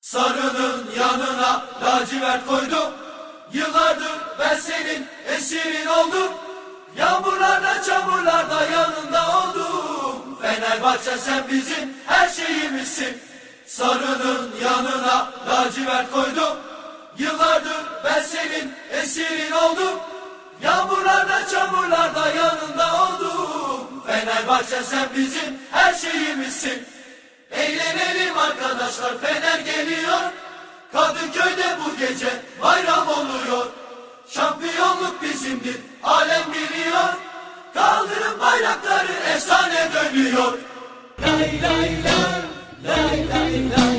Sarının yanına lacivert koydum. Yıllardır ben senin esirin oldum. Yağmurlarda çamurlarda yanında oldum. Fenerbahçe sen bizim her şeyimizsin. Sarının yanına lacivert koydum. Yıllardır ben senin esirin oldum. Yağmurlarda çamurlarda yanında oldum. Fenerbahçe sen bizim her şeyimizsin. Eğlenelim arkadaşlar, Fener geliyor. Kadıköy'de bu gece bayram oluyor. Şampiyonluk bizimdir, alem biliyor. Kaldırın bayrakları, efsane dönüyor. Lay lay lay, lay lay lay.